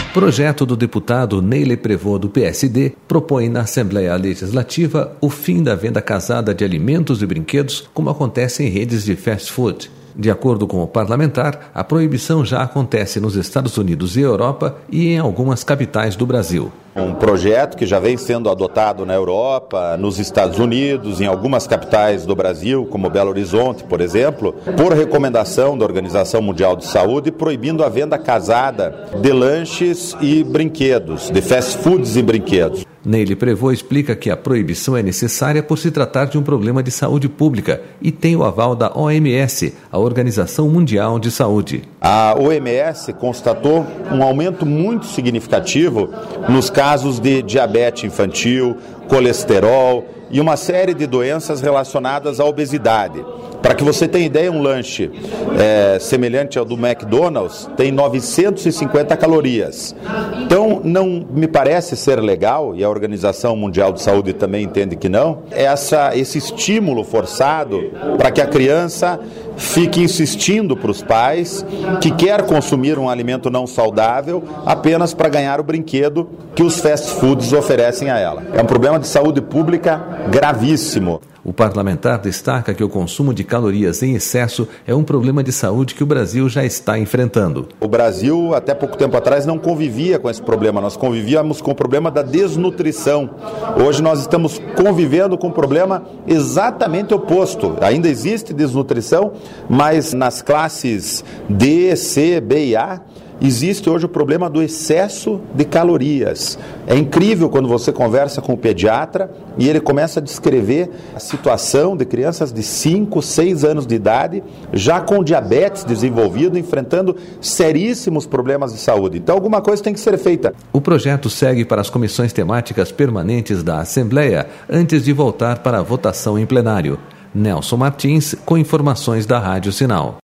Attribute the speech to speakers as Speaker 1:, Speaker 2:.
Speaker 1: Projeto do deputado Neile Prevot, do PSD, propõe na Assembleia Legislativa o fim da venda casada de alimentos e brinquedos, como acontece em redes de fast food. De acordo com o parlamentar, a proibição já acontece nos Estados Unidos e Europa e em algumas capitais do Brasil.
Speaker 2: Um projeto que já vem sendo adotado na Europa, nos Estados Unidos, em algumas capitais do Brasil, como Belo Horizonte, por exemplo, por recomendação da Organização Mundial de Saúde, proibindo a venda casada de lanches e brinquedos, de fast foods e brinquedos.
Speaker 1: Neile Prevot explica que a proibição é necessária por se tratar de um problema de saúde pública e tem o aval da OMS, a Organização Mundial de Saúde.
Speaker 2: A OMS constatou um aumento muito significativo nos casos de diabetes infantil, colesterol e uma série de doenças relacionadas à obesidade. Para que você tenha ideia, um lanche semelhante ao do McDonald's tem 950 calorias. Então, não me parece ser legal, e a Organização Mundial de Saúde também entende que não, esse estímulo forçado para que a criança fique insistindo para os pais que quer consumir um alimento não saudável apenas para ganhar o brinquedo que os fast foods oferecem a ela. É um problema de saúde pública gravíssimo.
Speaker 1: O parlamentar destaca que o consumo de calorias em excesso é um problema de saúde que o Brasil já está enfrentando.
Speaker 2: O Brasil, até pouco tempo atrás, não convivia com esse problema. Nós convivíamos com o problema da desnutrição. Hoje nós estamos convivendo com o problema exatamente oposto. Ainda existe desnutrição, mas nas classes D, C, B e A, existe hoje o problema do excesso de calorias. É incrível quando você conversa com o pediatra e ele começa a descrever a situação de crianças de 5, 6 anos de idade, já com diabetes desenvolvido, enfrentando seríssimos problemas de saúde. Então alguma coisa tem que ser feita.
Speaker 1: O projeto segue para as comissões temáticas permanentes da Assembleia antes de voltar para a votação em plenário. Nelson Martins, com informações da Rádio Sinal.